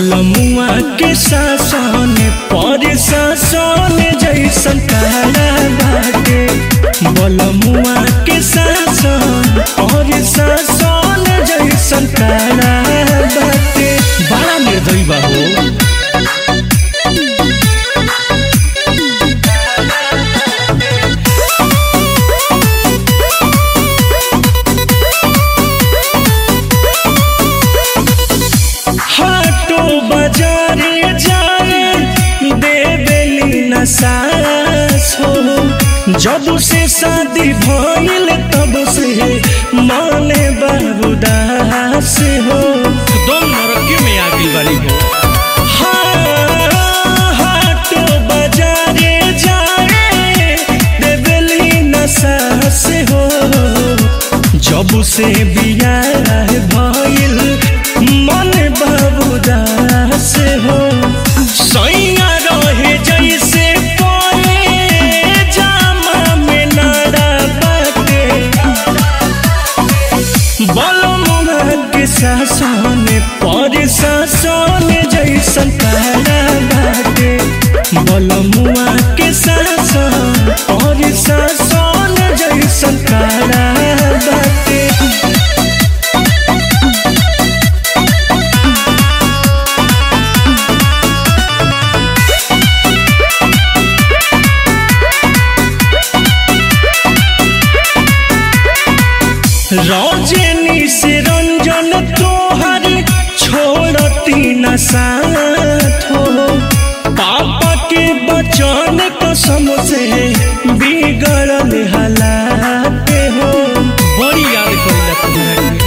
बलमुआ के शासन पर शासन जैसन काला बाटे। बलमुआ के शासन पर शासन जैसन काला बाटे। बड़ा निर्दयी बा हो। बाजारे जाए देवेली न सास हो। जब से शादी भइल तब से माने बाबूदास हो। दम नरकी में आगे वाली हो। हाटो बाजारे जाए देवेली न सास हो। जब से बियाह भइल मन बाबूदास हो। सैया रहे जैसे कोई जामा में नाड़ा बाटे। बलमुआ के शासन पर शासन जैसन काला बाटे। बलमुआ के शासन पर शासन जैसन काला बाटे। रजनी से रंजन तोहर छोड़ती न साथ हो। पापा के बचन कसम से बिगड़ल हालात हो। बड़ी याद करेला तुम्हारी।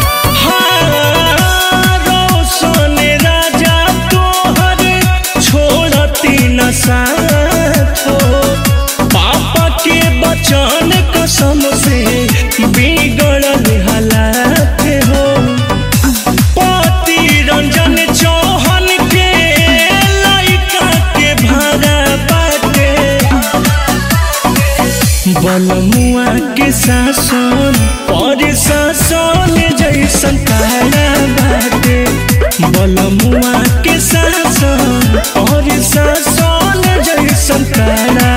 रोशन राजा तोहर छोड़ती न साथ हो। पापा के बचन कसम से बिगड़ल हालात हो। पति रंजन चौहान के लइका के भाड़ा बाटे। बलमुआ के शासन पर शासन जैसन काला बाटे। बलमुआ के शासन पर शासन जैसन काला